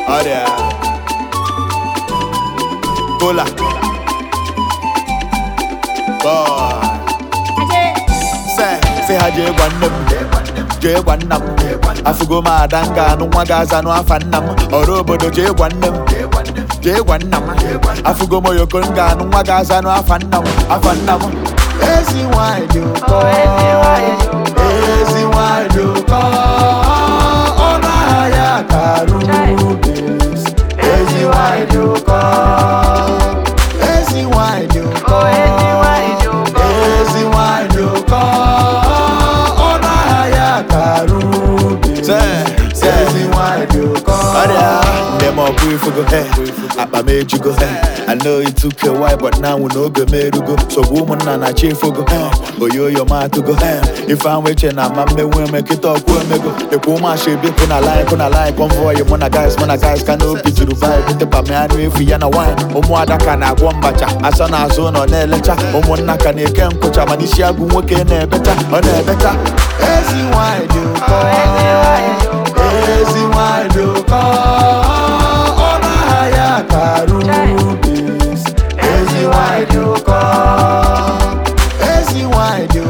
Ọrịa Kola Boy Say ha jee gwa nne m jee gwa nna m afụgo m ada nga anụ nwa ga-aza nụ afa nna m ọrụ obodo jee gwa nne m jee gwa nna m afụgo m oyoko nga anụ nwa ga-aza nụ afa nna m ezi nwanyị dị ụkọ ezi nwanyị dị ụkọ ọnụ ahịa karụ ezi nwanyị dị ụkọ ezi nwanyị dị ụkọ ezi nwanyị dị ụkọ ọnụ ahịa karụ ezi nwanyị dị ụkọ dem up we for go akpa m ejugo I know it took a while but now we no go merugo so woman na chefugo oyoyo matugo if I'm waiting na mamme we make it talk we mego the woman she be kuna like convoy mona guys can no picture vibe the pa me anu efu ya na wine omo adaka na agwo mbacha asa na azo no na elecha omo nnaka na eke nkocha ma isi agu nwoke na ebeta ọ na ebeta ezi wine do ezi wine do ọnụ ahịa karụ ezi wine do ezi wine do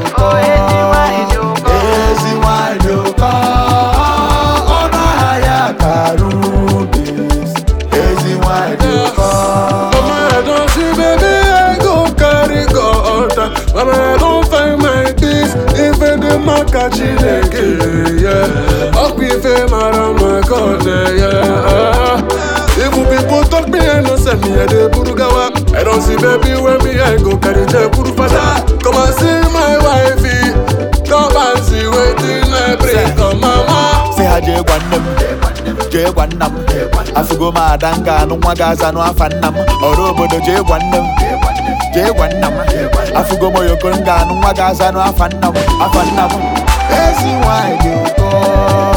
ezi wine do ọnụ ahịa karụ ezi wine do Mama, I don't see baby, I go carry God. Mama, I don't find my peace if I do my catch it again, yeah. Up if I'm around my God, yeah. If people talk me, I don't send me a day Purugawa. I don't see baby when me, I go carry the Puru Fada. Come and see my wifey. Come and see waiting I pray. Come mama. Say ha jee gwa nne m jee gwa nna m afụgo m ada nga anụ nwa ga-aza nụ afa nna m ọrụ obodo jee gwa nne m jee gwa nna m afụgo m oyoko nga anụ nwa ga-aza nụ afa nna m ezi nwanyị dị ụkọ